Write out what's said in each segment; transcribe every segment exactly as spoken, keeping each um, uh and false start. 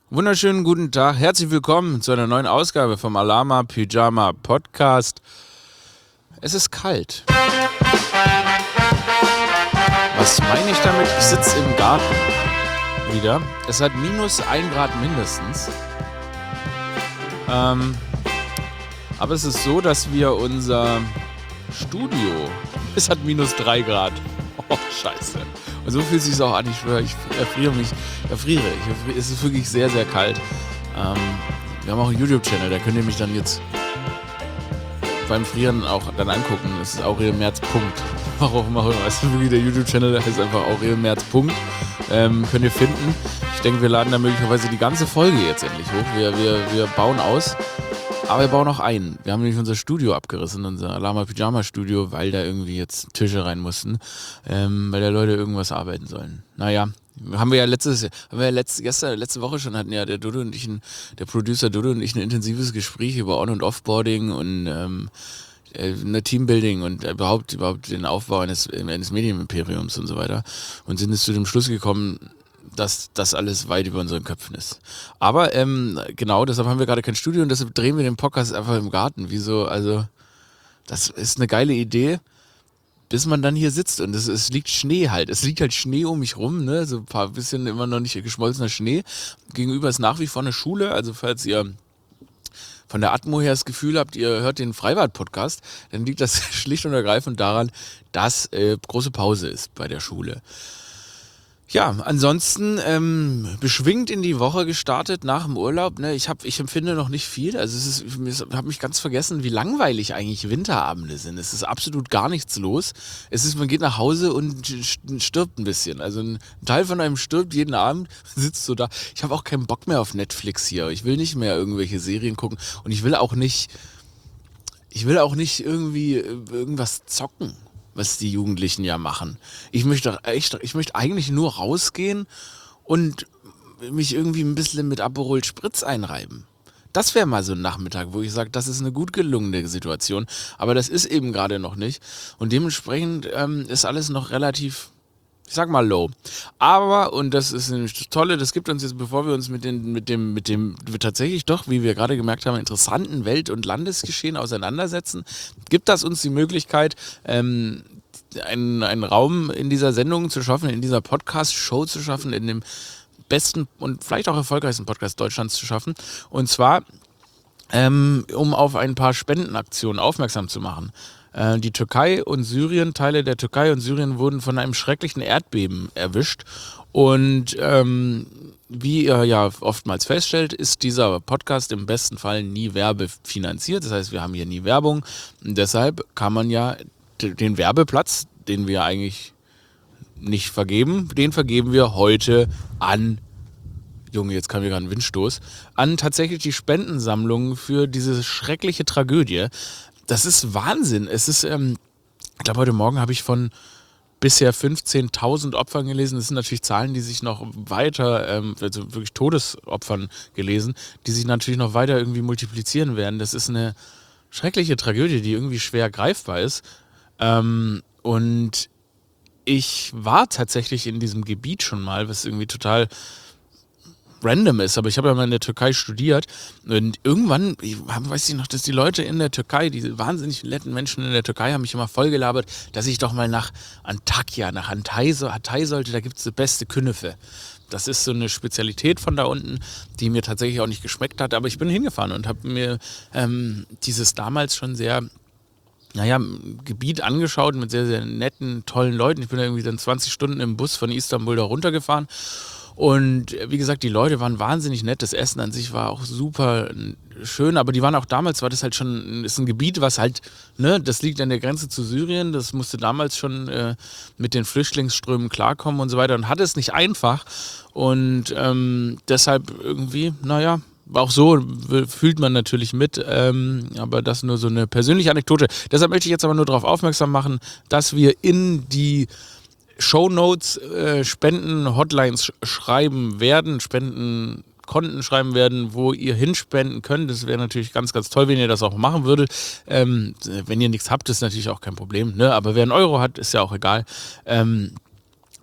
Wunderschönen guten Tag, herzlich willkommen zu einer neuen Ausgabe vom Alama Pyjama Podcast. Es ist kalt. Was meine ich damit? Ich sitze im Garten wieder. Es hat minus ein Grad mindestens. Ähm, aber es ist so, dass wir unser Studio, es hat minus drei Grad. Oh, scheiße. Und so fühlt es sich auch an. Ich schwöre, ich erfriere mich, erfriere. Ich erfriere. Es ist wirklich sehr, sehr kalt. Ähm, wir haben auch einen YouTube-Channel, da könnt ihr mich dann jetzt beim Frieren auch dann angucken. Das ist Aurel Merz. Punkt. Warum auch immer. Das ist wirklich der YouTube-Channel, heißt einfach Aurel Merz. Punkt. Ähm, könnt ihr finden. Ich denke, wir laden da möglicherweise die ganze Folge jetzt endlich hoch. Wir, wir, wir bauen aus. Aber wir bauen auch ein. Wir haben nämlich unser Studio abgerissen, unser Alama Pyjama Studio, weil da irgendwie jetzt Tische rein mussten, ähm, weil da Leute irgendwas arbeiten sollen. Naja, haben wir ja letztes, haben wir ja letzte, gestern, letzte Woche schon hatten ja der Dodo und ich, ein, der Producer Dodo und ich ein intensives Gespräch über On- und Offboarding und ähm, eine Teambuilding und überhaupt, überhaupt den Aufbau eines, eines Medienimperiums und so weiter und sind jetzt zu dem Schluss gekommen, dass das alles weit über unseren Köpfen ist. Aber ähm, genau, deshalb haben wir gerade kein Studio und deshalb drehen wir den Podcast einfach im Garten. Wieso? Also, das ist eine geile Idee, bis man dann hier sitzt und es, es liegt Schnee halt. Es liegt halt Schnee um mich rum, ne? So ein paar bisschen immer noch nicht geschmolzener Schnee. Gegenüber ist nach wie vor eine Schule, also falls ihr von der Atmo her das Gefühl habt, ihr hört den Freibad-Podcast, dann liegt das schlicht und ergreifend daran, dass äh, große Pause ist bei der Schule. Ja, ansonsten ähm, beschwingt in die Woche gestartet nach dem Urlaub. Ne? Ich, hab, ich empfinde noch nicht viel. Also es ist, ich habe mich ganz vergessen, wie langweilig eigentlich Winterabende sind. Es ist absolut gar nichts los. Es ist, man geht nach Hause und stirbt ein bisschen. Also ein Teil von einem stirbt jeden Abend, sitzt so da. Ich habe auch keinen Bock mehr auf Netflix hier. Ich will nicht mehr irgendwelche Serien gucken und ich will auch nicht, ich will auch nicht irgendwie irgendwas zocken, was die Jugendlichen ja machen. Ich möchte echt, ich möchte eigentlich nur rausgehen und mich irgendwie ein bisschen mit Aperol Spritz einreiben. Das wäre mal so ein Nachmittag, wo ich sage, das ist eine gut gelungene Situation. Aber das ist eben gerade noch nicht. Und dementsprechend ähm, ist alles noch relativ, ich sag mal, low. Aber, und das ist nämlich das Tolle, das gibt uns jetzt, bevor wir uns mit, den, mit dem, mit dem tatsächlich doch, wie wir gerade gemerkt haben, interessanten Welt- und Landesgeschehen auseinandersetzen, gibt das uns die Möglichkeit, ähm, einen, einen Raum in dieser Sendung zu schaffen, in dieser Podcast-Show zu schaffen, in dem besten und vielleicht auch erfolgreichsten Podcast Deutschlands zu schaffen. Und zwar, ähm, um auf ein paar Spendenaktionen aufmerksam zu machen. Die Türkei und Syrien, Teile der Türkei und Syrien wurden von einem schrecklichen Erdbeben erwischt. Und ähm, wie ihr ja oftmals feststellt, ist dieser Podcast im besten Fall nie werbefinanziert. Das heißt, wir haben hier nie Werbung. Und deshalb kann man ja den Werbeplatz, den wir eigentlich nicht vergeben, den vergeben wir heute an, Junge, jetzt kam hier gerade ein Windstoß, an tatsächlich die Spendensammlung für diese schreckliche Tragödie. Das ist Wahnsinn. Es ist, ähm, ich glaube, heute Morgen habe ich von bisher fünfzehntausend Opfern gelesen. Das sind natürlich Zahlen, die sich noch weiter, ähm, also wirklich Todesopfern gelesen, die sich natürlich noch weiter irgendwie multiplizieren werden. Das ist eine schreckliche Tragödie, die irgendwie schwer greifbar ist. Ähm, und ich war tatsächlich in diesem Gebiet schon mal, was irgendwie total random ist, aber ich habe ja mal in der Türkei studiert und irgendwann, ich weiß ich noch, dass die Leute in der Türkei, diese wahnsinnig netten Menschen in der Türkei haben mich immer vollgelabert, dass ich doch mal nach Antakya, nach Hatay, Hatay sollte, da gibt es die beste Künefe. Das ist so eine Spezialität von da unten, die mir tatsächlich auch nicht geschmeckt hat, aber ich bin hingefahren und habe mir ähm, dieses damals schon sehr naja, Gebiet angeschaut mit sehr, sehr netten, tollen Leuten. Ich bin da irgendwie dann zwanzig Stunden im Bus von Istanbul da runtergefahren. Und wie gesagt, die Leute waren wahnsinnig nett. Das Essen an sich war auch super schön, aber die waren auch damals, war das halt schon, ist ein Gebiet, was halt, ne, das liegt an der Grenze zu Syrien. Das musste damals schon äh, mit den Flüchtlingsströmen klarkommen und so weiter und hatte es nicht einfach. Und ähm, deshalb irgendwie, naja, auch so fühlt man natürlich mit, ähm, aber das nur so eine persönliche Anekdote. Deshalb möchte ich jetzt aber nur darauf aufmerksam machen, dass wir in die Shownotes äh, Spenden-Hotlines schreiben werden, Spendenkonten schreiben werden, wo ihr hinspenden könnt. Das wäre natürlich ganz, ganz toll, wenn ihr das auch machen würdet. Ähm, wenn ihr nichts habt, ist natürlich auch kein Problem, ne? Aber wer einen Euro hat, ist ja auch egal. Ähm,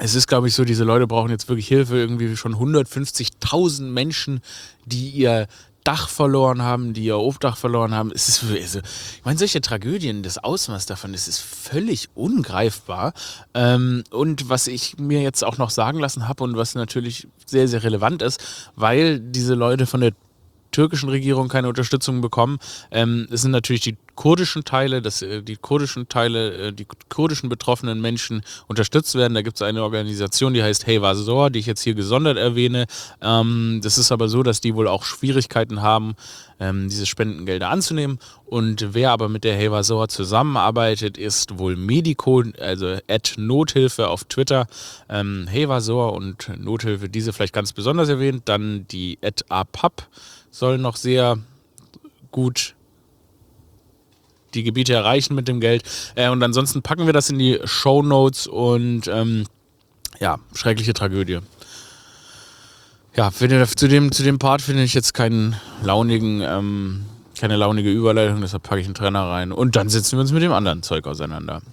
Es ist, glaube ich, so, diese Leute brauchen jetzt wirklich Hilfe. Irgendwie schon hundertfünfzigtausend Menschen, die ihr Dach verloren haben, die ihr Obdach verloren haben. Es ist, also, ich meine, solche Tragödien, das Ausmaß davon, das ist völlig ungreifbar. Ähm, und was ich mir jetzt auch noch sagen lassen habe und was natürlich sehr, sehr relevant ist, weil diese Leute von der türkischen Regierung keine Unterstützung bekommen. Ähm, es sind natürlich die kurdischen Teile, dass äh, die kurdischen Teile, äh, die kurdischen betroffenen Menschen unterstützt werden. Da gibt es eine Organisation, die heißt Heyva Zor, die ich jetzt hier gesondert erwähne. Ähm, das ist aber so, dass die wohl auch Schwierigkeiten haben, ähm, diese Spendengelder anzunehmen. Und wer aber mit der Heyva Zor zusammenarbeitet, ist wohl Medico, also at Nothilfe auf Twitter. Ähm, Heyva Zor und Nothilfe, diese vielleicht ganz besonders erwähnt. Dann die at apap soll noch sehr gut die Gebiete erreichen mit dem Geld. Äh, und ansonsten packen wir das in die Shownotes und ähm, ja, schreckliche Tragödie. Ja, finde, zu, dem, zu dem Part finde ich jetzt keinen launigen, ähm, keine launige Überleitung, deshalb packe ich einen Trenner rein. Und dann setzen wir uns mit dem anderen Zeug auseinander.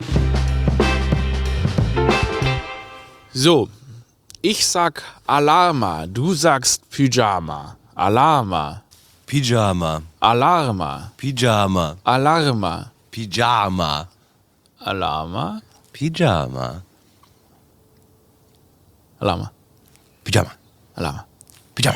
So, ich sag Alarma, du sagst Pyjama. Alarma. Pyjama. Alarma. Pyjama. Alarma. Pyjama. Alarma. Pyjama. Alarma. Pyjama. Alarma. Pyjama.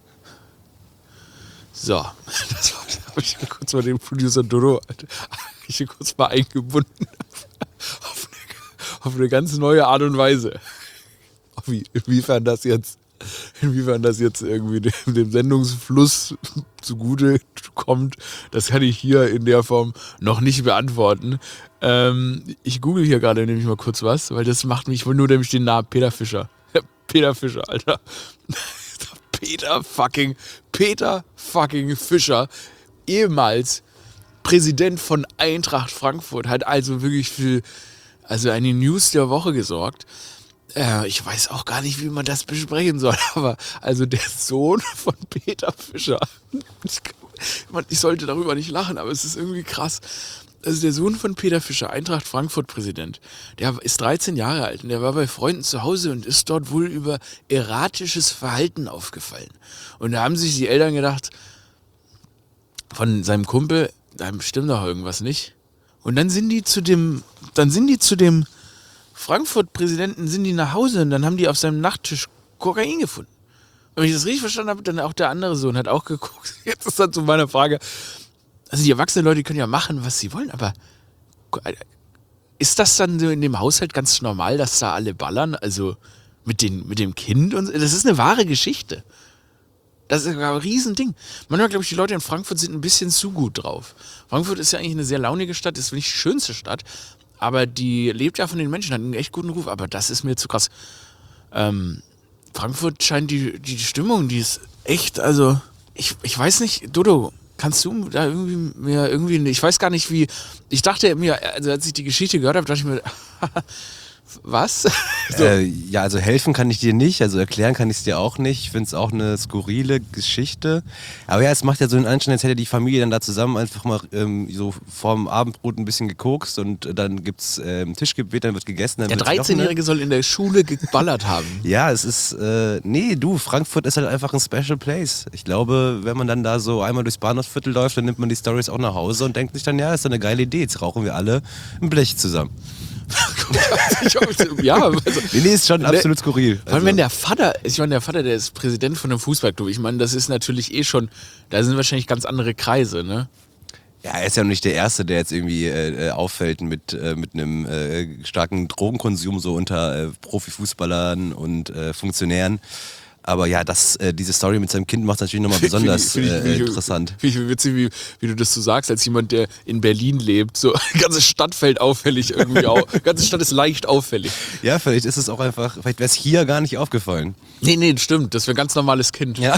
So, das war, da habe ich kurz mal den Producer Dodo, ich hier kurz mal eingebunden auf eine, auf eine ganz neue Art und Weise. Wie, inwiefern das jetzt Inwiefern das jetzt irgendwie dem, dem Sendungsfluss zugute kommt, das kann ich hier in der Form noch nicht beantworten. Ähm, ich google hier gerade nämlich mal kurz was, weil das macht mich, ich will nur nämlich den Namen Peter Fischer. Peter Fischer, Alter. Peter fucking, Peter fucking Fischer, ehemals Präsident von Eintracht Frankfurt, hat also wirklich für also eine News der Woche gesorgt. Äh, ich weiß auch gar nicht, wie man das besprechen soll, aber also der Sohn von Peter Fischer, ich, ich sollte darüber nicht lachen, aber es ist irgendwie krass. Also der Sohn von Peter Fischer, Eintracht Frankfurt Präsident, der ist dreizehn Jahre alt und der war bei Freunden zu Hause und ist dort wohl über erratisches Verhalten aufgefallen. Und da haben sich die Eltern gedacht, von seinem Kumpel, da stimmt doch irgendwas nicht. Und dann sind die zu dem, dann sind die zu dem Frankfurt-Präsidenten, sind die nach Hause und dann haben die auf seinem Nachttisch Kokain gefunden. Und wenn ich das richtig verstanden habe, dann auch der andere Sohn hat auch geguckt. Jetzt ist dann zu meiner Frage, also die erwachsenen Leute können ja machen, was sie wollen, aber ist das dann so in dem Haushalt ganz normal, dass da alle ballern? Also mit, den, mit dem Kind und so? Das ist eine wahre Geschichte. Das ist ein Riesending. Manchmal glaube ich, die Leute in Frankfurt sind ein bisschen zu gut drauf. Frankfurt ist ja eigentlich eine sehr launige Stadt, ist nicht die schönste Stadt, aber die lebt ja von den Menschen, hat einen echt guten Ruf, aber das ist mir zu krass. Ähm, Frankfurt scheint die, die Stimmung, die ist echt, also ich, ich weiß nicht, Dodo, kannst du da irgendwie mir irgendwie, ich weiß gar nicht wie, ich dachte mir, also als ich die Geschichte gehört habe, dachte ich mir, was? So. Äh, ja, also helfen kann ich dir nicht, also erklären kann ich es dir auch nicht. Ich finde es auch eine skurrile Geschichte. Aber ja, es macht ja so einen Anschein, als hätte die Familie dann da zusammen einfach mal ähm, so vorm Abendbrot ein bisschen gekokst und dann gibt es ähm, Tischgebet, dann wird gegessen. Dann Der dreizehnjährige soll in der Schule geballert haben. Ja, es ist, äh, nee, du, Frankfurt ist halt einfach ein Special place. Ich glaube, wenn man dann da so einmal durchs Bahnhofsviertel läuft, dann nimmt man die Storys auch nach Hause und denkt sich dann, ja, das ist doch eine geile Idee, jetzt rauchen wir alle ein Blech zusammen. Ja, also, nee, nee, ist schon absolut skurril. Vor allem, wenn der Vater, ich meine, der Vater, der ist Präsident von einem Fußballclub. Ich meine, das ist natürlich eh schon, da sind wahrscheinlich ganz andere Kreise, ne? Ja, er ist ja noch nicht der Erste, der jetzt irgendwie äh, auffällt mit, äh, mit einem äh, starken Drogenkonsum so unter äh, Profifußballern und äh, Funktionären. Aber ja, das, äh, diese Story mit seinem Kind macht es natürlich nochmal besonders find ich, find ich, äh, interessant. Finde ich witzig, wie, wie du das so sagst, als jemand, der in Berlin lebt. So, die ganze Stadt fällt auffällig irgendwie auf. Die ganze Stadt ist leicht auffällig. Ja, vielleicht ist es auch einfach, vielleicht wäre es hier gar nicht aufgefallen. Nee, nee, stimmt. Das wäre ein ganz normales Kind. Ja.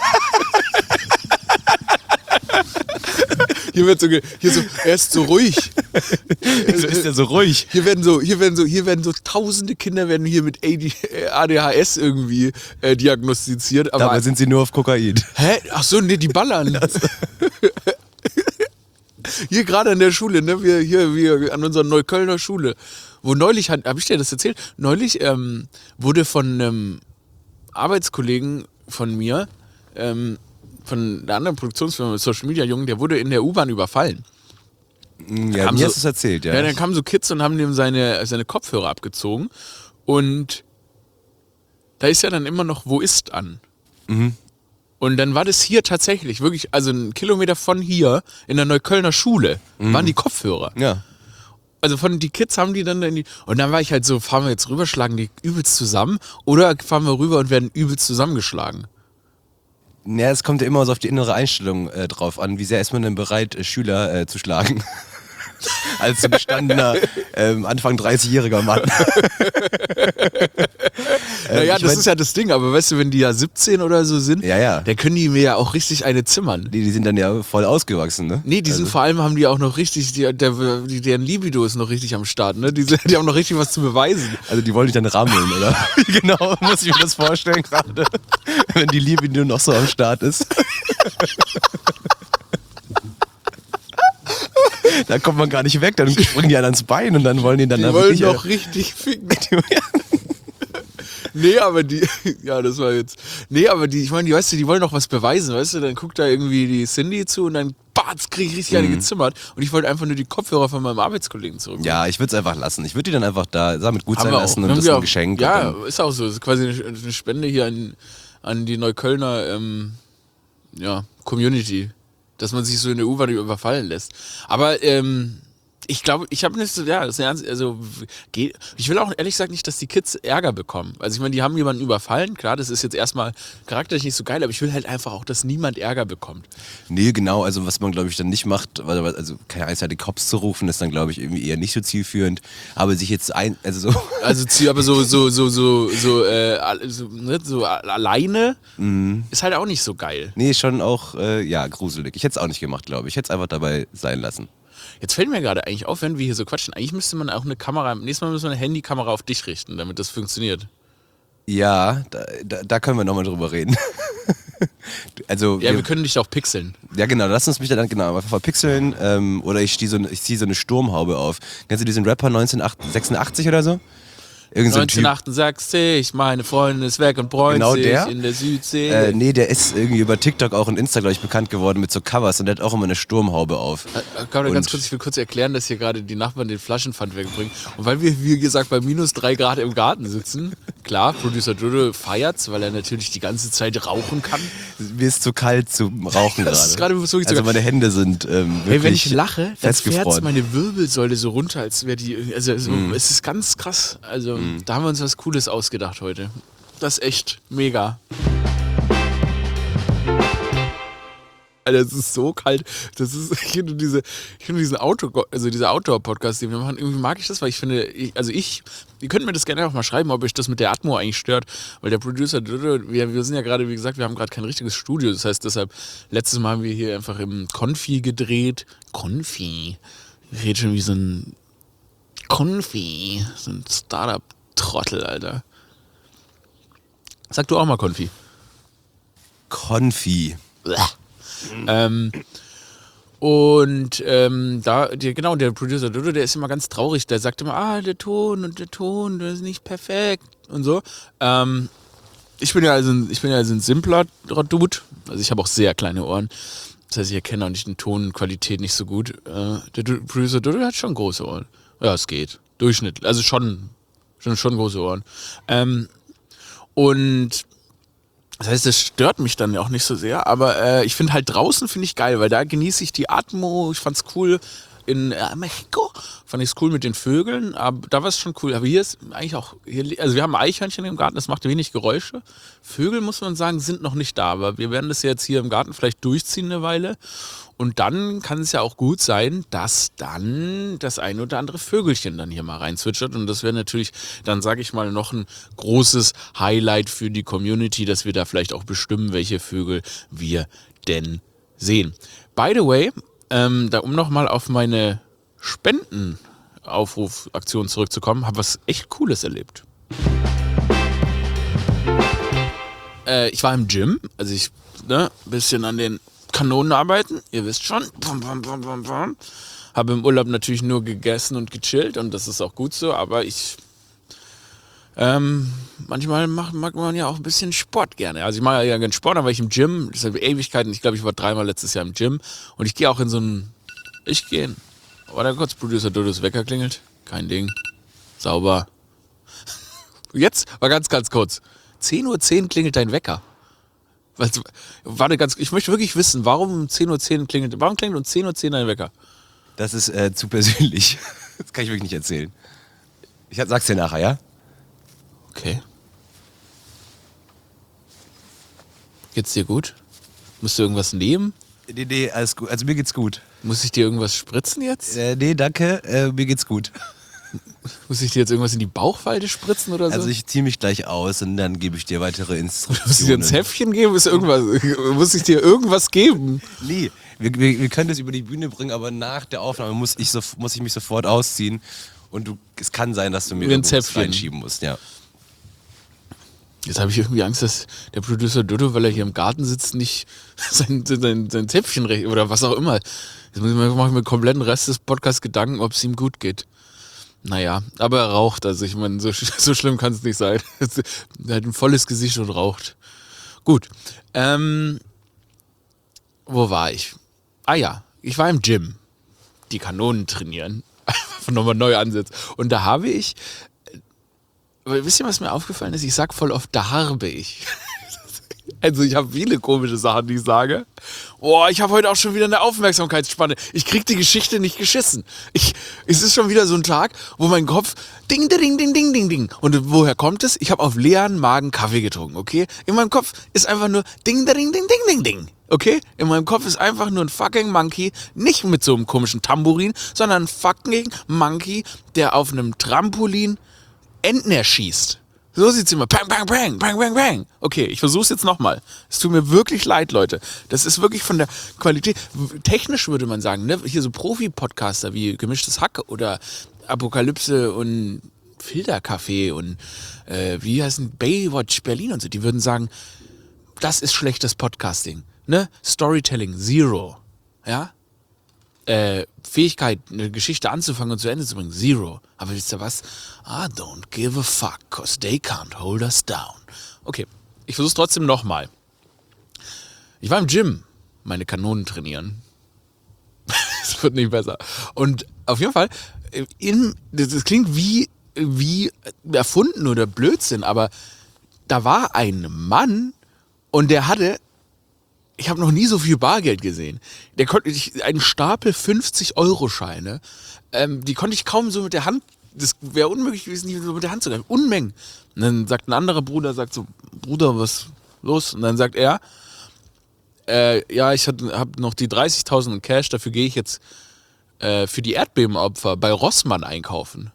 Hier wird so, hier so, er ist so ruhig. Wieso ist er so ruhig? Hier werden so, hier werden so, hier werden so tausende Kinder werden hier mit A D H S irgendwie äh, diagnostiziert. Aber Dabei sind sie nur auf Kokain. Hä? Ach so, nee, die ballern. hier gerade an der Schule, ne, wir hier wir an unserer Neuköllner Schule, wo neulich, habe ich dir das erzählt, neulich ähm, wurde von einem Arbeitskollegen von mir, ähm, von der anderen Produktionsfirma, Social Media Jungen, der wurde in der U-Bahn überfallen. Ja, mir so, hast du es erzählt, ja. Ja, dann kamen so Kids und haben dem seine, seine Kopfhörer abgezogen und da ist ja dann immer noch Wo ist an. Mhm. Und dann war das hier tatsächlich, wirklich, also einen Kilometer von hier, in der Neuköllner Schule, mhm. waren die Kopfhörer. Ja. Also von die Kids haben die dann in die. Und dann war ich halt so, fahren wir jetzt rüber, schlagen die übelst zusammen oder fahren wir rüber und werden übelst zusammengeschlagen? Ja, es kommt ja immer so auf die innere Einstellung äh, drauf an. Wie sehr ist man denn bereit, äh, Schüler äh, zu schlagen? Als so gestandener, ähm, Anfang dreißigjähriger Mann. Naja, ich das mein, ist ja das Ding, aber weißt du, wenn die ja siebzehn oder so sind, ja, ja. dann können die mir ja auch richtig eine zimmern. Die, die sind dann ja voll ausgewachsen, ne? Nee, die sind also. vor allem, haben die auch noch richtig, die, der, die, deren Libido ist noch richtig am Start, ne? Die, die haben noch richtig was zu beweisen. Also die wollen dich dann rammeln, oder? Genau, muss ich mir das vorstellen gerade. Wenn die Libido noch so am Start ist. Da kommt man gar nicht weg, dann springen die einen ans Bein und dann wollen die dann die da wollen wirklich, noch richtig ficken. Nee, aber die, ja, das war jetzt, nee, aber die, ich meine, die, weißt du, die wollen noch was beweisen, weißt du, dann guckt da irgendwie die Cindy zu und dann, batz, krieg ich richtig eine Mhm. gezimmert und ich wollte einfach nur die Kopfhörer von meinem Arbeitskollegen zurück. Ja, ich würde es einfach lassen. Ich würde die dann einfach da damit gut Haben sein wir lassen auch. und Haben das wir ist ein auch- Geschenk. Ja, und dann, ist auch so, das ist quasi eine, eine Spende hier an, an die Neuköllner, ähm, ja, Community, dass man sich so in der U-Bahn überfallen lässt. Aber, ähm, ich glaube, ich habe nicht so, ja, das ist ernst, also, geht, ich will auch ehrlich gesagt nicht, dass die Kids Ärger bekommen. Also ich meine, die haben jemanden überfallen, klar, das ist jetzt erstmal charakterlich nicht so geil, aber ich will halt einfach auch, dass niemand Ärger bekommt. nee, genau, also was man glaube ich dann nicht macht, weil, also keine Ahnung, die Cops zu rufen, ist dann glaube ich irgendwie eher nicht so zielführend, aber sich jetzt ein, also so... Also, zieh- aber so, so, so, so, so, äh, al- so, ne, so a- alleine Mhm. ist halt auch nicht so geil. Nee, schon auch, äh, ja, gruselig. Ich hätte es auch nicht gemacht, glaube ich. Ich hätte es einfach dabei sein lassen. Jetzt fällt mir gerade eigentlich auf, wenn wir hier so quatschen, eigentlich müsste man auch eine Kamera, nächstes Mal müssen wir eine Handykamera auf dich richten, damit das funktioniert. Ja, da, da, da können wir nochmal drüber reden. Also, Ja, wir, wir können dich auch pixeln. ja genau, lass uns mich dann genau einfach verpixeln ähm, oder ich ziehe so, ich zieh so eine Sturmhaube auf. Kennst du diesen Rapper neunzehnhundertsechsundachtzig oder so? Irgend so ein Typ. neunzehnhundertachtundachtzig, meine Freundin ist weg und bräunt Genau sich der? in der Südsee. Äh, nee, der ist irgendwie über TikTok auch und Insta, glaube ich, bekannt geworden mit so Covers und der hat auch immer eine Sturmhaube auf. Äh, Kann Und- ganz kurz, ich will kurz erklären, dass hier gerade die Nachbarn den Flaschenpfand wegbringen. Und weil wir, wie gesagt, bei minus drei Grad im Garten sitzen, klar, Producer Dodo feiert's, weil er natürlich die ganze Zeit rauchen kann. Mir ist zu kalt zum Rauchen Das ist gerade. gerade wirklich Also sogar. meine Hände sind ähm, wirklich Hey, wenn ich lache, dann fährt festgefroren. meine Wirbelsäule so runter, als wäre die. Also, so, es ist ganz krass. Also, da haben wir uns was Cooles ausgedacht heute. Das ist echt mega. Alter, es ist so kalt. Das ist, ich finde diese, ich finde diesen Auto, also dieser Outdoor-Podcast, den wir machen, irgendwie mag ich das, weil ich finde, ich, also ich, ihr könnt mir das gerne auch mal schreiben, ob euch das mit der Atmo eigentlich stört, weil der Producer, wir, wir sind ja gerade, wie gesagt, wir haben gerade kein richtiges Studio, das heißt deshalb, letztes Mal haben wir hier einfach im Konfi gedreht. Konfi? Ich rede schon wie so ein Konfi, so ein Startup-Trottel, Alter. Sag du auch mal Konfi. Konfi. Ähm, und ähm, da, der, genau, der Producer Dodo, der ist immer ganz traurig. Der sagt immer, ah, der Ton und der Ton, der ist nicht perfekt und so. Ähm, ich bin ja also ein, ich bin ja also ein simpler Dude. Also ich habe auch sehr kleine Ohren. Das heißt, ich erkenne auch nicht den Ton und Qualität nicht so gut. Äh, der Du- Producer Dodo hat schon große Ohren. Ja, es geht. Durchschnitt. Also schon, schon, schon große Ohren. Ähm, und das heißt, das stört mich dann ja auch nicht so sehr, aber äh, ich finde halt draußen finde ich geil, weil da genieße ich die Atmo, ich fand's cool in äh, Mexiko, fand ich's cool mit den Vögeln, aber da war es schon cool, aber hier ist eigentlich auch, hier, also wir haben Eichhörnchen im Garten, das macht wenig Geräusche, Vögel, muss man sagen, sind noch nicht da, aber wir werden das jetzt hier im Garten vielleicht durchziehen eine Weile und dann kann es ja auch gut sein, dass dann das ein oder andere Vögelchen dann hier mal reinzwitschert und das wäre natürlich, dann sage ich mal, noch ein großes Highlight für die Community, dass wir da vielleicht auch bestimmen, welche Vögel wir denn sehen. By the way, ähm, da um nochmal auf meine Spendenaufrufaktion zurückzukommen, habe was echt Cooles erlebt. Äh, ich war im Gym, also ich, ne, ein bisschen an den Kanonenarbeiten, ihr wisst schon. Pum, pum, pum, pum, pum. Habe im Urlaub natürlich nur gegessen und gechillt und das ist auch gut so, aber ich ähm, manchmal mag, mag man ja auch ein bisschen Sport gerne. Also ich mache ja gerne Sport, dann war ich im Gym, das ist Ewigkeiten, ich glaube, ich war dreimal letztes Jahr im Gym und ich gehe auch in so ein, ich gehe, warte kurz, Producer Dodos Wecker klingelt, kein Ding, sauber. Jetzt, war ganz, ganz kurz, zehn Uhr zehn klingelt dein Wecker. Warte ganz, ich möchte wirklich wissen, warum um zehn Uhr zehn klingelt, warum klingelt um zehn Uhr zehn dein Wecker? Das ist äh, zu persönlich. Das kann ich wirklich nicht erzählen. Ich sag's dir nachher, ja? Okay. Geht's dir gut? Musst du irgendwas nehmen? Nee, nee, alles gut. Also mir geht's gut. Muss ich dir irgendwas spritzen jetzt? Äh, nee, danke, äh, mir geht's gut. Muss ich dir jetzt irgendwas in die Bauchfalte spritzen oder so? Also ich ziehe mich gleich aus und dann gebe ich dir weitere Instruktionen. Muss ich dir ein Zäpfchen geben? Ist irgendwas, muss ich dir irgendwas geben? Nee, wir, wir, wir können das über die Bühne bringen, aber nach der Aufnahme muss ich, so, muss ich mich sofort ausziehen. Und du, es kann sein, dass du mir ein Zäpfchen reinschieben musst, ja. Jetzt habe ich irgendwie Angst, dass der Producer Dodo, weil er hier im Garten sitzt, nicht sein, sein, sein Zäpfchen recht oder was auch immer. Jetzt muss ich mir, mache ich mir den kompletten Rest des Podcasts Gedanken, ob es ihm gut geht. Naja, aber er raucht, also ich meine, so, so schlimm kann es nicht sein. Er hat ein volles Gesicht und raucht. Gut, ähm, wo war ich? Ah ja, ich war im Gym. Die Kanonen trainieren. Nochmal neu ansetzen. Und da habe ich, wisst ihr, was mir aufgefallen ist? Ich sag voll oft, da harbe ich. Also ich habe viele komische Sachen, die ich sage. Boah, ich habe heute auch schon wieder eine Aufmerksamkeitsspanne. Ich krieg die Geschichte nicht geschissen. Ich, es ist schon wieder so ein Tag, wo mein Kopf ding, ding, ding, ding, ding, ding. Und woher kommt es? Ich habe auf leeren Magen Kaffee getrunken, okay? In meinem Kopf ist einfach nur ding, ding, ding, ding, ding, ding. Okay? In meinem Kopf ist einfach nur ein fucking Monkey, nicht mit so einem komischen Tambourin, sondern ein fucking Monkey, der auf einem Trampolin Enten erschießt. So sieht's immer. Bang, bang, bang, bang, bang, bang. Okay, ich versuch's jetzt nochmal. Es tut mir wirklich leid, Leute. Das ist wirklich von der Qualität. Technisch würde man sagen, ne? Hier so Profi-Podcaster wie Gemischtes Hack oder Apokalypse und Filterkaffee und äh, wie heißen Baywatch Berlin und so. Die würden sagen, das ist schlechtes Podcasting. Ne? Storytelling, zero. Ja? Äh, Fähigkeit, eine Geschichte anzufangen und zu Ende zu bringen, zero. Aber wisst ihr was? I don't give a fuck, cause they can't hold us down. Okay, ich versuch's trotzdem nochmal. Ich war im Gym, meine Kanonen trainieren. Es wird nicht besser. Und auf jeden Fall, in, das klingt wie, wie erfunden oder Blödsinn, aber da war ein Mann und der hatte, ich habe noch nie so viel Bargeld gesehen. Der konnte ich, einen Stapel fünfzig-Euro-Scheine, ähm, die konnte ich kaum so mit der Hand, das wäre unmöglich gewesen, die so mit der Hand zu greifen. Unmengen. Und dann sagt ein anderer Bruder, sagt so, Bruder, was los? Und dann sagt er, äh, ja, ich habe noch die dreißigtausend in Cash, dafür gehe ich jetzt äh, für die Erdbebenopfer bei Rossmann einkaufen.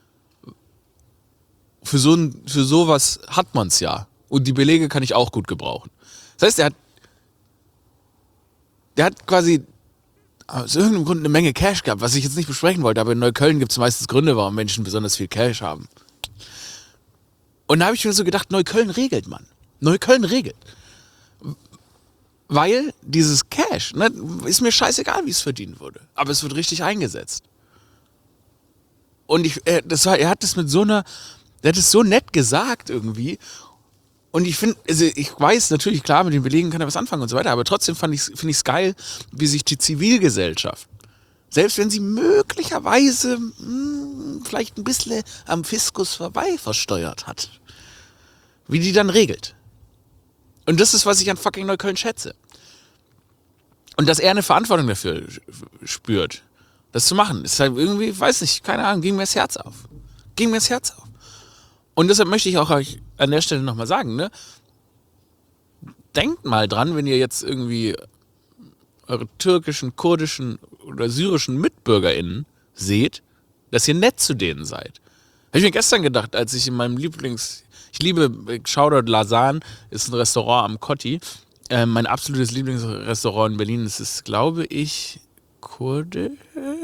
Für, so ein, für sowas hat man's ja. Und die Belege kann ich auch gut gebrauchen. Das heißt, er hat Der hat quasi aus irgendeinem Grund eine Menge Cash gehabt, was ich jetzt nicht besprechen wollte, aber in Neukölln gibt es meistens Gründe, warum Menschen besonders viel Cash haben. Und da habe ich mir so gedacht, Neukölln regelt, Mann. Neukölln regelt. Weil dieses Cash, ne, ist mir scheißegal, wie es verdient wurde. Aber es wird richtig eingesetzt. Und ich, er, das war, er hat das mit so einer, er hat es so nett gesagt irgendwie. Und ich finde, also ich weiß natürlich, klar, mit den Belegen kann er was anfangen und so weiter, aber trotzdem finde ich es geil, wie sich die Zivilgesellschaft, selbst wenn sie möglicherweise mh, vielleicht ein bisschen am Fiskus vorbei versteuert hat, wie die dann regelt. Und das ist, was ich an fucking Neukölln schätze. Und dass er eine Verantwortung dafür spürt, das zu machen, ist halt irgendwie, weiß nicht, keine Ahnung, ging mir das Herz auf. Ging mir das Herz auf. Und deshalb möchte ich auch euch an der Stelle nochmal sagen, ne? Denkt mal dran, wenn ihr jetzt irgendwie eure türkischen, kurdischen oder syrischen MitbürgerInnen seht, dass ihr nett zu denen seid. Habe ich mir gestern gedacht, als ich in meinem Lieblings... Ich liebe Shoutout Lasan, ist ein Restaurant am Kotti. Äh, mein absolutes Lieblingsrestaurant in Berlin. Das ist, glaube ich, kurdisch.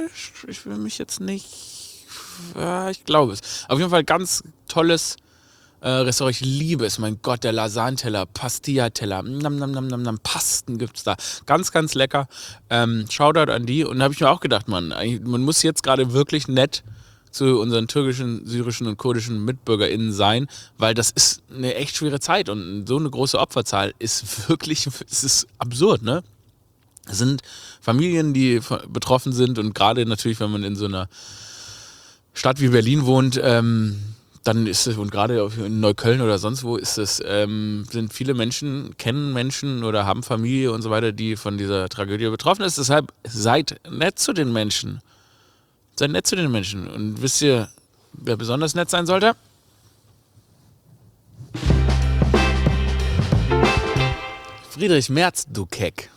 Ich will mich jetzt nicht... Ja, ich glaube es. Auf jeden Fall ganz tolles Äh, Restaurant, ich liebe es, mein Gott, der Lasagne-Teller, Pastilla-Teller, nam, nam, nam, nam, nam, Pasten gibt's da. Ganz, ganz lecker. Ähm, Shoutout an die. Und da habe ich mir auch gedacht, man, man muss jetzt gerade wirklich nett zu unseren türkischen, syrischen und kurdischen MitbürgerInnen sein, weil das ist eine echt schwere Zeit und so eine große Opferzahl ist wirklich, es ist absurd, ne? Es sind Familien, die betroffen sind und gerade natürlich, wenn man in so einer Stadt wie Berlin wohnt, ähm, dann ist es, und gerade in Neukölln oder sonst wo ist es, ähm, sind viele Menschen, kennen Menschen oder haben Familie und so weiter, die von dieser Tragödie betroffen ist. Deshalb seid nett zu den Menschen. Seid nett zu den Menschen. Und wisst ihr, wer besonders nett sein sollte? Friedrich Merz, du Keck.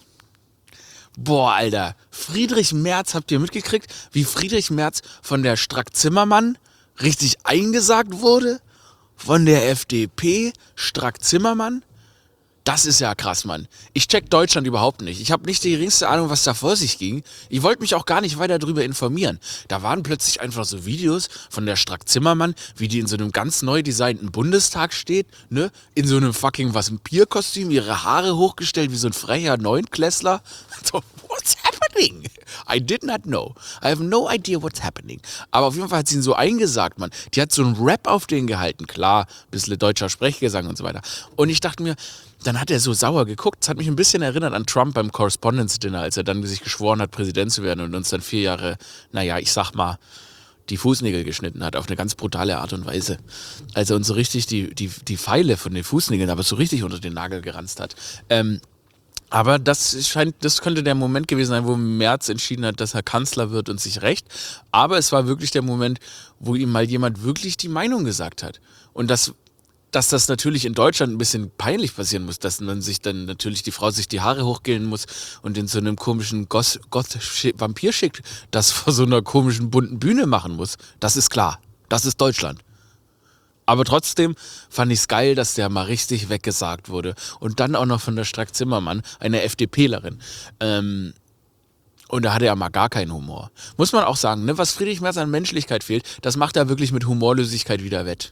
Boah, Alter. Friedrich Merz, habt ihr mitgekriegt, wie Friedrich Merz von der Strack-Zimmermann richtig eingesagt wurde? Von der F D P, Strack-Zimmermann? Das ist ja krass, Mann. Ich check Deutschland überhaupt nicht. Ich habe nicht die geringste Ahnung, was da vor sich ging. Ich wollte mich auch gar nicht weiter darüber informieren. Da waren plötzlich einfach so Videos von der Strack-Zimmermann, wie die in so einem ganz neu designten Bundestag steht, ne? In so einem fucking Vampirkostüm, ihre Haare hochgestellt wie so ein frecher Neunklässler. So, what's happening? I did not know. I have no idea what's happening. Aber auf jeden Fall hat sie ihn so eingesagt, Mann. Die hat so einen Rap auf den gehalten. Klar, ein bisschen deutscher Sprechgesang und so weiter. Und ich dachte mir, dann hat er so sauer geguckt. Das hat mich ein bisschen erinnert an Trump beim Correspondence Dinner, als er dann sich geschworen hat, Präsident zu werden und uns dann vier Jahre, naja, ich sag mal, die Fußnägel geschnitten hat, auf eine ganz brutale Art und Weise. Als er uns so richtig die, die, die Pfeile von den Fußnägeln aber so richtig unter den Nagel geranzt hat. Ähm, aber das scheint, das könnte der Moment gewesen sein, wo Merz entschieden hat, dass er Kanzler wird und sich rächt. Aber es war wirklich der Moment, wo ihm mal jemand wirklich die Meinung gesagt hat. Und das dass das natürlich in Deutschland ein bisschen peinlich passieren muss, dass man sich dann natürlich die Frau sich die Haare hochgelen muss und in so einem komischen Goth-Vampir schickt, das vor so einer komischen bunten Bühne machen muss. Das ist klar. Das ist Deutschland. Aber trotzdem fand ich es geil, dass der mal richtig weggesagt wurde. Und dann auch noch von der Strack-Zimmermann, einer FDPlerin. Ähm, und da hatte er mal gar keinen Humor. Muss man auch sagen, ne? Was Friedrich Merz an Menschlichkeit fehlt, das macht er wirklich mit Humorlosigkeit wieder wett.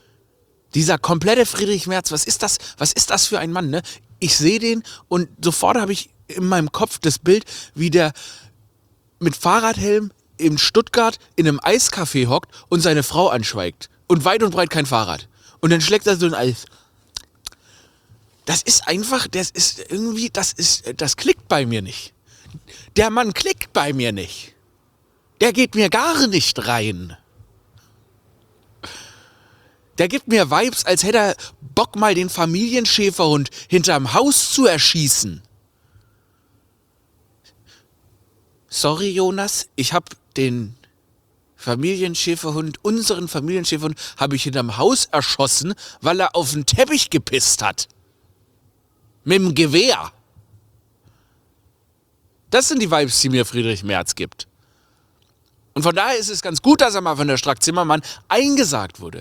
Dieser komplette Friedrich Merz, was ist das, was ist das für ein Mann, ne? Ich sehe den und sofort habe ich in meinem Kopf das Bild, wie der mit Fahrradhelm in Stuttgart in einem Eiscafé hockt und seine Frau anschweigt. Und weit und breit kein Fahrrad. Und dann schlägt er so ein Eis. Das ist einfach, das ist irgendwie, das ist, das klickt bei mir nicht. Der Mann klickt bei mir nicht. Der geht mir gar nicht rein. Der gibt mir Vibes, als hätte er Bock, mal den Familienschäferhund hinterm Haus zu erschießen. Sorry, Jonas, ich hab den Familienschäferhund, unseren Familienschäferhund, habe ich hinterm Haus erschossen, weil er auf den Teppich gepisst hat. Mit dem Gewehr. Das sind die Vibes, die mir Friedrich Merz gibt. Und von daher ist es ganz gut, dass er mal von der Strack-Zimmermann eingesagt wurde.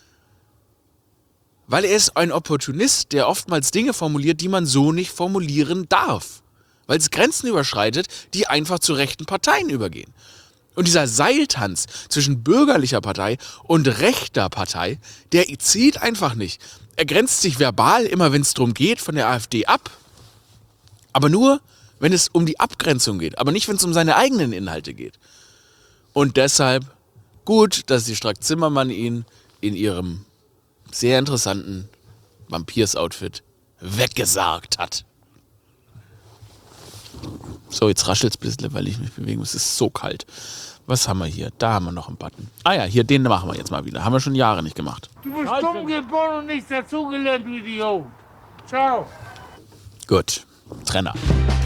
Weil er ist ein Opportunist, der oftmals Dinge formuliert, die man so nicht formulieren darf. Weil es Grenzen überschreitet, die einfach zu rechten Parteien übergehen. Und dieser Seiltanz zwischen bürgerlicher Partei und rechter Partei, der zieht einfach nicht. Er grenzt sich verbal, immer wenn es darum geht, von der AfD ab. Aber nur, wenn es um die Abgrenzung geht. Aber nicht, wenn es um seine eigenen Inhalte geht. Und deshalb gut, dass die Strack-Zimmermann ihn in ihrem sehr interessanten Vampirs-Outfit weggesagt hat. So, jetzt raschelt's ein bisschen, weil ich mich bewegen muss. Es ist so kalt. Was haben wir hier? Da haben wir noch einen Button. Ah ja, hier, den machen wir jetzt mal wieder. Haben wir schon Jahre nicht gemacht. Du bist dumm geboren und nichts dazugelernt, du Idiot. Ciao. Gut. Trenner.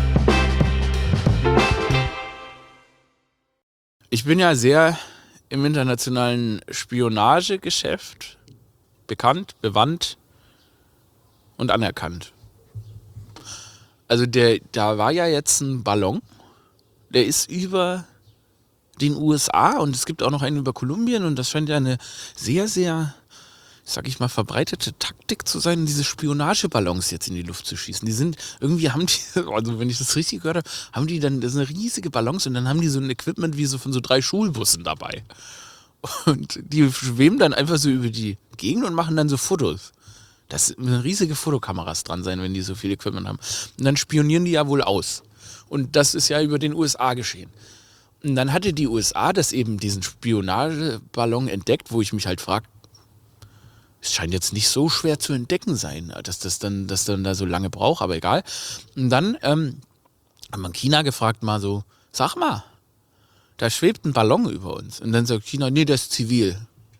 Ich bin ja sehr im internationalen Spionagegeschäft bekannt, bewandt und anerkannt. Also der, da war ja jetzt ein Ballon, der ist über den U S A und es gibt auch noch einen über Kolumbien und das scheint ja eine sehr, sehr, sag ich mal, verbreitete Taktik zu sein, diese Spionageballons jetzt in die Luft zu schießen. Die sind, irgendwie haben die, also wenn ich das richtig gehört habe, haben die dann, das sind riesige Ballons und dann haben die so ein Equipment wie so von so drei Schulbussen dabei. Und die schweben dann einfach so über die Gegend und machen dann so Fotos. Das müssen riesige Fotokameras dran sein, wenn die so viel Equipment haben. Und dann spionieren die ja wohl aus. Und das ist ja über den U S A geschehen. Und dann hatte die U S A das eben, diesen Spionageballon entdeckt, wo ich mich halt frage, es scheint jetzt nicht so schwer zu entdecken sein, dass das dann, dass dann da so lange braucht, aber egal. Und dann ähm, hat man China gefragt mal so, sag mal, da schwebt ein Ballon über uns. Und dann sagt China, nee, der ist zivil.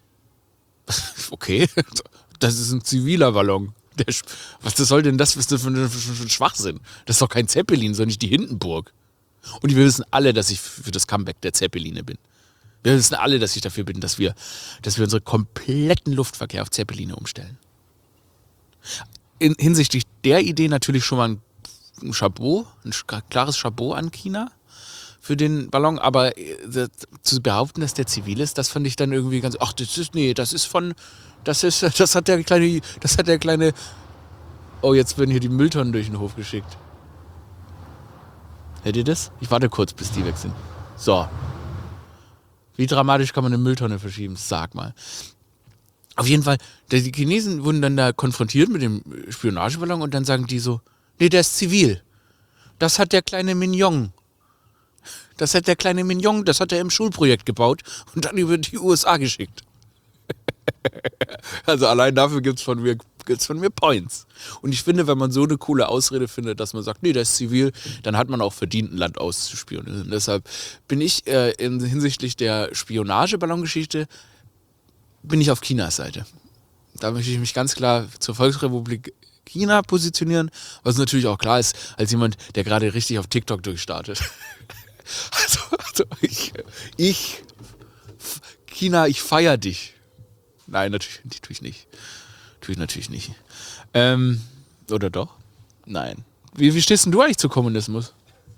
Okay, das ist ein ziviler Ballon. Der, was das soll denn das, was das für ein, für ein Schwachsinn? Das ist doch kein Zeppelin, sondern nicht die Hindenburg. Und wir wissen alle, dass ich für das Comeback der Zeppeline bin. Wir wissen alle, dass ich dafür bin, dass wir, dass wir unseren kompletten Luftverkehr auf Zeppeline umstellen. In, hinsichtlich der Idee natürlich schon mal ein, ein Chapeau, ein klares Chapeau an China für den Ballon, aber äh, zu behaupten, dass der zivil ist, das fand ich dann irgendwie ganz, ach, das ist, nee, das ist von, das ist, das hat der kleine, das hat der kleine, oh, jetzt werden hier die Mülltonnen durch den Hof geschickt. Hört ihr das? Ich warte kurz, bis die weg sind. So. Wie dramatisch kann man eine Mülltonne verschieben? Sag mal. Auf jeden Fall, die Chinesen wurden dann da konfrontiert mit dem Spionageballon und dann sagen die so, nee, der ist zivil. Das hat der kleine Mignon. Das hat der kleine Mignon, das hat er im Schulprojekt gebaut und dann über die U S A geschickt. Also allein dafür gibt es von mir, gibt's von mir Points. Und ich finde, wenn man so eine coole Ausrede findet, dass man sagt, nee, der ist zivil, dann hat man auch verdient, ein Land auszuspionieren. Und deshalb bin ich äh, in, hinsichtlich der Spionageballongeschichte bin ich auf Chinas Seite. Da möchte ich mich ganz klar zur Volksrepublik China positionieren, was natürlich auch klar ist, als jemand, der gerade richtig auf TikTok durchstartet. Also, also ich, ich, China, ich feiere dich. Nein, natürlich, natürlich nicht. Tue ich natürlich nicht. Ähm, oder doch? Nein. Wie, wie stehst denn du eigentlich zu Kommunismus?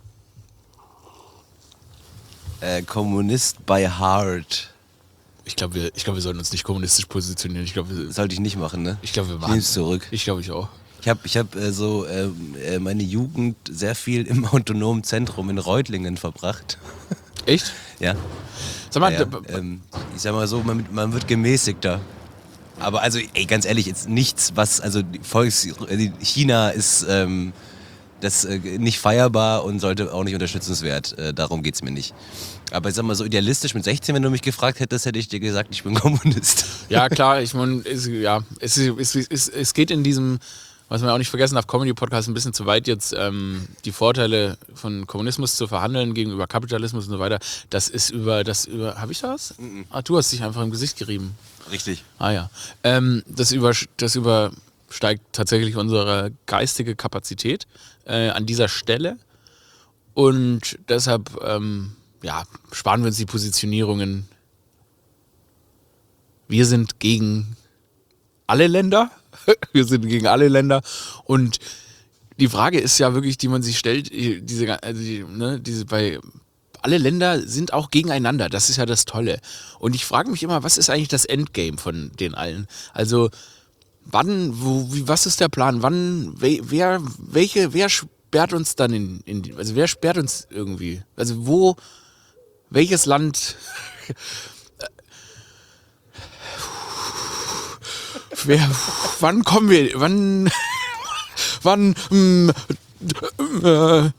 Äh, Kommunist by heart. Ich glaube, wir, ich glaub, wir sollten uns nicht kommunistisch positionieren. Ich glaube, wir, Sollte ich nicht machen, ne? ich glaub, wir Ich machen nehme es zurück. Ich glaube, ich auch. Ich habe ich hab, äh, so äh, meine Jugend sehr viel im autonomen Zentrum in Reutlingen verbracht. Echt? Ja. Sag mal, ja, d- ähm, ich sag mal so, man, man wird gemäßigter. Aber also, ey, ganz ehrlich, jetzt nichts, was, also die Volks, die China ist ähm, das äh, nicht feierbar und sollte auch nicht unterstützenswert. Äh, darum geht's mir nicht. Aber ich sag mal so idealistisch mit sechzehn, wenn du mich gefragt hättest, hätte ich dir gesagt, ich bin Kommunist. ja, klar, ich meine, es, ja, es, es, es, es geht in diesem, was man auch nicht vergessen darf, Comedy-Podcast ein bisschen zu weit jetzt, ähm, die Vorteile von Kommunismus zu verhandeln gegenüber Kapitalismus und so weiter. Das ist über, das über, habe ich das? Mhm. Ah, du hast dich einfach im Gesicht gerieben. Richtig. Ah ja. Ähm, das, über, das übersteigt tatsächlich unsere geistige Kapazität äh, an dieser Stelle. Und deshalb ähm, ja, sparen wir uns die Positionierungen. Wir sind gegen alle Länder. Wir sind gegen alle Länder. Und die Frage ist ja wirklich, die man sich stellt, diese, also die, ne, diese bei alle Länder sind auch gegeneinander. Das ist ja das Tolle. Und ich frage mich immer, was ist eigentlich das Endgame von den allen? Also, wann, wo, wie, was ist der Plan? Wann, we, wer, welche, wer sperrt uns dann in, in die, also wer sperrt uns irgendwie? Also, wo, welches Land, wer, wann kommen wir, wann, wann, mh, äh,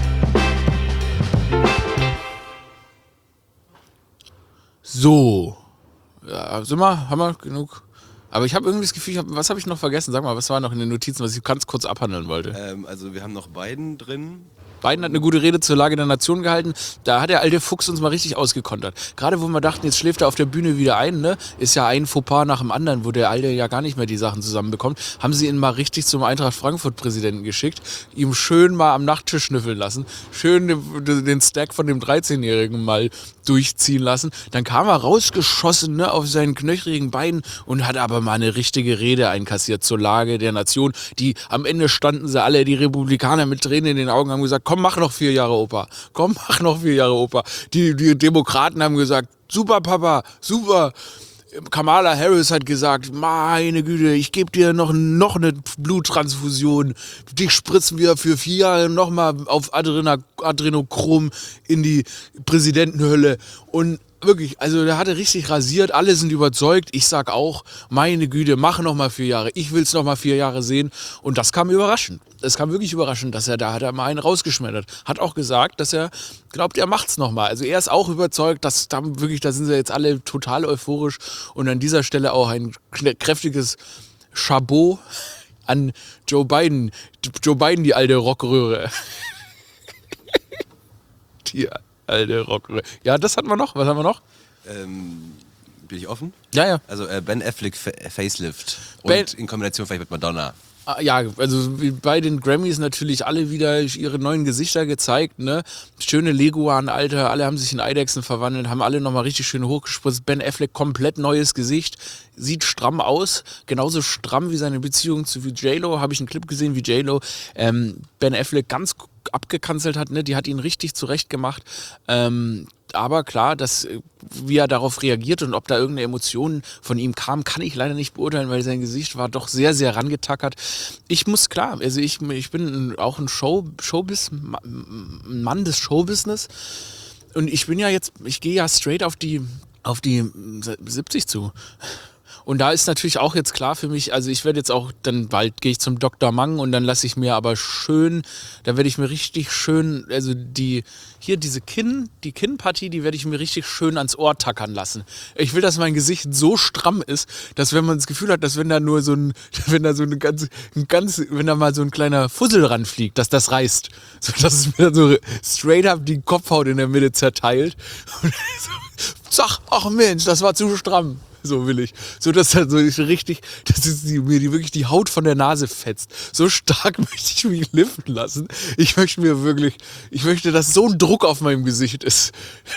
So. Ja, sind wir? Haben wir genug? Aber ich habe irgendwie das Gefühl, ich hab, was habe ich noch vergessen? Sag mal, was war noch in den Notizen, was ich ganz kurz abhandeln wollte? Ähm, also wir haben noch Biden drin. Biden hat eine gute Rede zur Lage der Nation gehalten. Da hat der alte Fuchs uns mal richtig ausgekontert. Gerade wo wir dachten, jetzt schläft er auf der Bühne wieder ein, ne? Ist ja ein Fauxpas nach dem anderen, wo der alte ja gar nicht mehr die Sachen zusammenbekommt. Haben sie ihn mal richtig zum Eintracht Frankfurt-Präsidenten geschickt, ihm schön mal am Nachttisch schnüffeln lassen, schön den, den Stack von dem dreizehnjährigen mal durchziehen lassen. Dann kam er rausgeschossen, ne, auf seinen knöchrigen Beinen und hat aber mal eine richtige Rede einkassiert zur Lage der Nation. Die am Ende standen sie alle, die Republikaner mit Tränen in den Augen, haben gesagt, komm, mach noch vier Jahre Opa. Komm, mach noch vier Jahre Opa. Die, die Demokraten haben gesagt, super Papa, super. Kamala Harris hat gesagt, meine Güte, ich gebe dir noch, noch eine Bluttransfusion. Dich spritzen wir für vier Jahre nochmal auf Adrena, Adrenochrom in die Präsidentenhölle. Und Wirklich, also der hatte richtig rasiert, alle sind überzeugt. Ich sag auch, meine Güte, mach noch mal vier Jahre. Ich will's noch mal vier Jahre sehen. Und das kam überraschend. Es kam wirklich überraschend, dass er da hat er mal einen rausgeschmettert. Hat auch gesagt, dass er glaubt, er macht's noch mal. Also er ist auch überzeugt, dass da wirklich, da sind sie jetzt alle total euphorisch. Und an dieser Stelle auch ein kräftiges Chapeau an Joe Biden. Joe Biden, die alte Rockröhre. Die alte Rockröhre. Ja, das hatten wir noch. Was haben wir noch? Ähm, bin ich offen? Ja, ja. Also äh, Ben Affleck Fa- Facelift und Ben- in Kombination vielleicht mit Madonna. Ah, ja, also wie bei den Grammys natürlich alle wieder ihre neuen Gesichter gezeigt, ne? Schöne Leguan, Alter, alle haben sich in Eidechsen verwandelt, haben alle nochmal richtig schön hochgespritzt. Ben Affleck, komplett neues Gesicht, sieht stramm aus, genauso stramm wie seine Beziehung zu wie J-Lo, habe ich einen Clip gesehen, wie J-Lo ähm, Ben Affleck ganz abgekanzelt hat, ne? Die hat ihn richtig zurecht gemacht. Ähm, aber klar, dass, wie er darauf reagiert und ob da irgendeine Emotion von ihm kam, kann ich leider nicht beurteilen, weil sein Gesicht war doch sehr, sehr rangetackert. Ich muss klar, also ich, ich bin auch ein Show, Showbiz, ein Mann des Showbusiness und ich bin ja jetzt, ich gehe ja straight auf die, auf die siebzig zu. Und da ist natürlich auch jetzt klar für mich, also ich werde jetzt auch, dann bald gehe ich zum Doktor Mang und dann lasse ich mir aber schön, da werde ich mir richtig schön, also die, hier diese Kinn, die Kinnpartie, die werde ich mir richtig schön ans Ohr tackern lassen. Ich will, dass mein Gesicht so stramm ist, dass wenn man das Gefühl hat, dass wenn da nur so ein, wenn da so eine ganz, ein ganz, wenn da mal so ein kleiner Fussel ranfliegt, dass das reißt. So, dass es mir dann so straight up die Kopfhaut in der Mitte zerteilt. Und so, zack, ach Mensch, das war zu stramm. So will ich. So, dass dann so richtig, dass es die, mir die, wirklich die Haut von der Nase fetzt. So stark möchte ich mich liften lassen. Ich möchte mir wirklich, ich möchte, dass so ein Druck auf meinem Gesicht ist.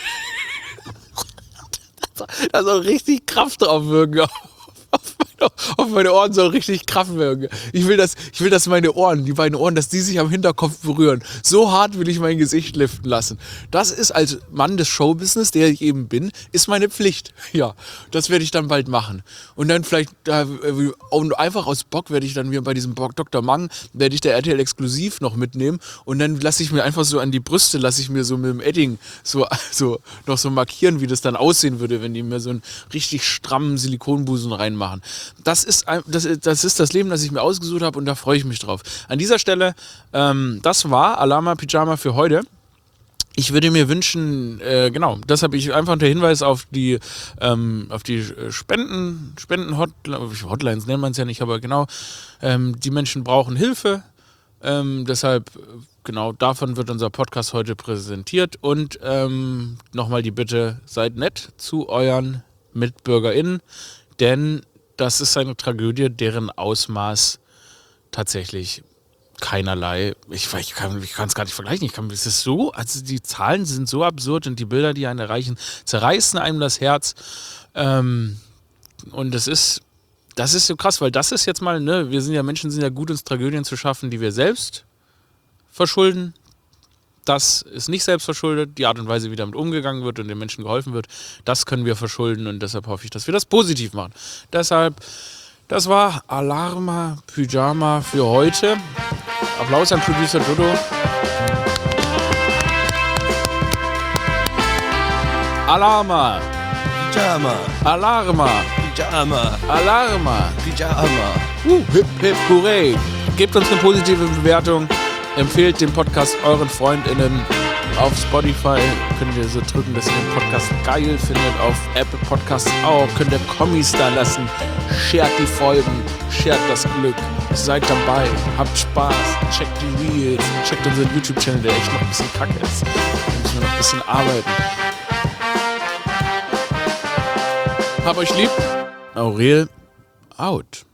Da soll richtig Kraft drauf wirken. Auf meine, auf meine Ohren soll richtig Kraft wirken. Ich will, dass, ich will, dass meine Ohren, die beiden Ohren, dass die sich am Hinterkopf berühren. So hart will ich mein Gesicht liften lassen. Das ist als Mann des Showbusiness, der ich eben bin, ist meine Pflicht. Ja, das werde ich dann bald machen. Und dann vielleicht, äh, und einfach aus Bock werde ich dann wieder bei diesem Bock Doktor Mang, werde ich der R T L exklusiv noch mitnehmen. Und dann lasse ich mir einfach so an die Brüste, lasse ich mir so mit dem Edding so, so noch so markieren, wie das dann aussehen würde, wenn die mir so einen richtig strammen Silikonbusen reinmachen. Das ist, das, das ist das Leben, das ich mir ausgesucht habe und da freue ich mich drauf. An dieser Stelle, ähm, das war Alama Pyjama für heute. Ich würde mir wünschen, äh, genau, das habe ich einfach unter Hinweis auf die, ähm, auf die Spenden, Spenden-Hotlines, Hotlines nennt man es ja nicht, aber genau, ähm, die Menschen brauchen Hilfe. Ähm, deshalb, genau, davon wird unser Podcast heute präsentiert. Und ähm, nochmal die Bitte, seid nett zu euren MitbürgerInnen, denn das ist eine Tragödie, deren Ausmaß tatsächlich keinerlei, ich, ich kann es gar nicht vergleichen, ich kann, es ist so, also die Zahlen sind so absurd und die Bilder, die einen erreichen, zerreißen einem das Herz. Ähm, und das ist, das ist so krass, weil das ist jetzt mal, ne, wir sind ja Menschen, sind ja gut, uns Tragödien zu schaffen, die wir selbst verschulden. Das ist nicht selbst verschuldet, die Art und Weise, wie damit umgegangen wird und den Menschen geholfen wird, das können wir verschulden und deshalb hoffe ich, dass wir das positiv machen. Deshalb, das war Alama Pyjama für heute. Applaus an Producer Dodo. Alama. Pyjama. Alarma. Pyjama. Alarma. Pyjama. Uh, hip, hip, hooray. Gebt uns eine positive Bewertung. Empfehlt den Podcast euren FreundInnen. Auf Spotify könnt ihr so drücken, dass ihr den Podcast geil findet. Auf Apple Podcasts auch. Könnt ihr Kommis da lassen. Shared die Folgen. Shared das Glück. Seid dabei. Habt Spaß. Checkt die Reels. Checkt unseren YouTube-Channel, der echt noch ein bisschen kacke ist. Da müssen wir noch ein bisschen arbeiten. Hab euch lieb. Aurel out.